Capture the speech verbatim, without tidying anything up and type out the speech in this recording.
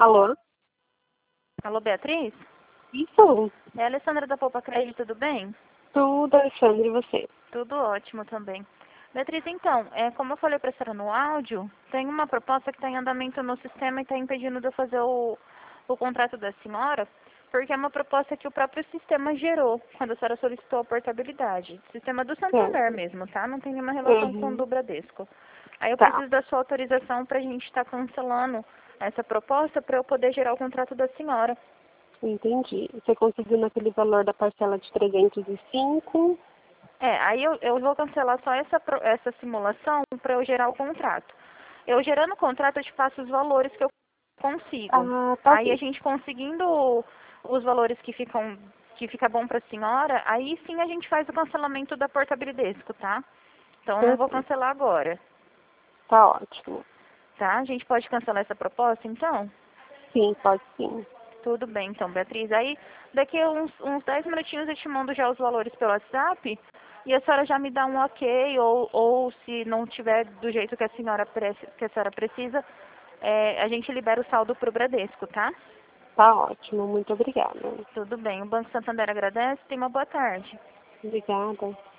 Alô? Alô, Beatriz? Isso. É a Alessandra da Poupa Crédito, tudo bem? Tudo, Alexandre, e você? Tudo ótimo também. Beatriz, então, é, como eu falei para a senhora no áudio, tem uma proposta que está em andamento no sistema e está impedindo de eu fazer o, o contrato da senhora, porque é uma proposta que o próprio sistema gerou quando a senhora solicitou a portabilidade. Sistema do Santander Certo. mesmo, tá? Não tem nenhuma relação com o Uhum. do Bradesco. Aí eu Tá, preciso da sua autorização para a gente estar cancelando essa proposta para eu poder gerar o contrato da senhora. entendi. Você conseguiu naquele valor da parcela de trezentos e cinco? É, aí eu, eu vou cancelar só essa, pro- essa simulação para eu gerar o contrato. Eu gerando o contrato, eu te passo os valores que eu consigo. Ah, tá Aí a ok. gente conseguindo os valores que ficam que fica bom para a senhora, aí sim a gente faz o cancelamento da portabilidade, tá? Então eu não vou Perfeito. cancelar agora, Tá ótimo. tá? A gente pode cancelar essa proposta, então? Sim, pode sim. Tudo bem, então, Beatriz. Aí, daqui a uns, uns dez minutinhos eu te mando já os valores pelo WhatsApp e a senhora já me dá um ok, ou, ou se não tiver do jeito que a senhora, preci- que a senhora precisa, é, a gente libera o saldo para o Bradesco, tá? Tá ótimo. Muito obrigada. Tudo bem. O Banco Santander agradece. Tenha uma boa tarde. Obrigada.